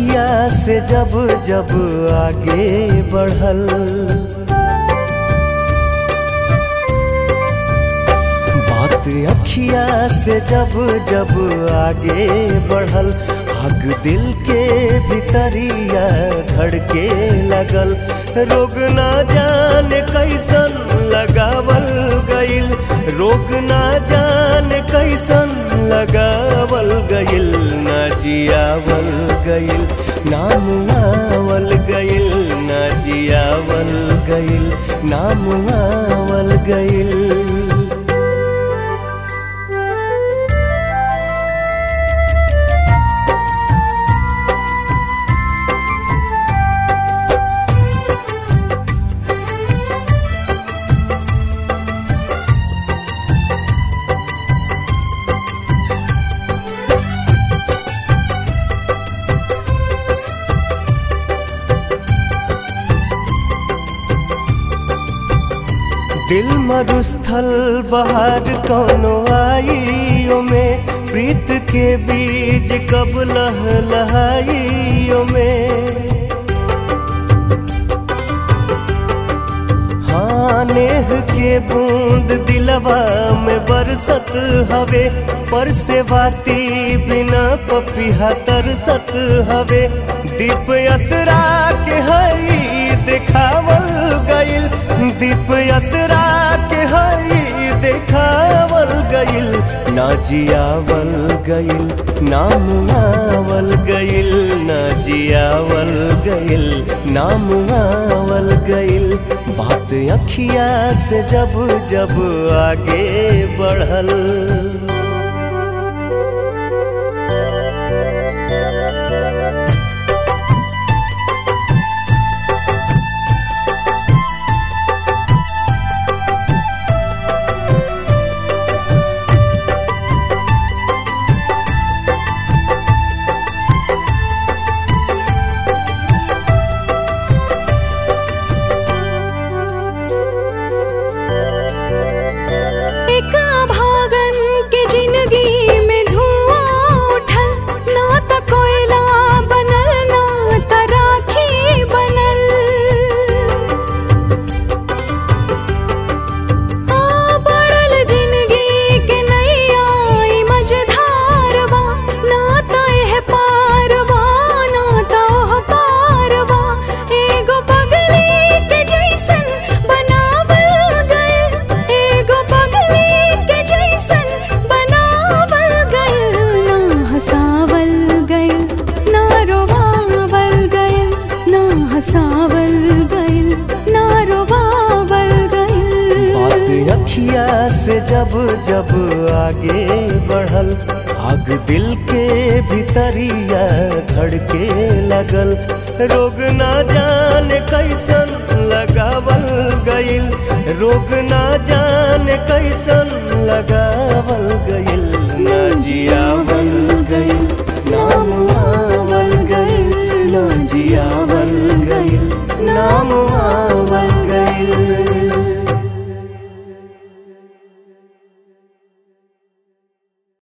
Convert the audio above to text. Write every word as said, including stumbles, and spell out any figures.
अखिया से जब जब आगे बढ़ल, बात अखिया से जब जब आगे बढ़ल, आग दिल के भीतरिया धड़के लगल। रोग ना जाने कैसन लगावल गइल, रोग ना जाने कैसन लगावल गइल, ना जियावल गइल, नाम आवल गइल, ना जियावल गइल, नाम आवल गइल। दिल मरुस्थल बहार कौनो आइयो में, प्रीत के बीज कब लहलहाइयो में। हाँ नेह के बूंद दिलवा में बरसत हवे, पर से बाती बिना पपिहा तरसत हवे। दीप असरा के हई देखावल गइल, दीप असरा के हई देखावल गइल, ना जियावल गइल, नाम आवल गइल, ना जियावल गइल, नाम आवल गइल। बात अखिया से जब जब आगे बढ़ल, अखिया से जब जब आगे बढ़ल, आग दिल के भीतरिया धड़के लगल। रोग ना जाने कैसन लगावल गइल, रोग ना जाने कैसन लगावल गइल, ना जियावल गइल, नाम आवल गइल, ना जिया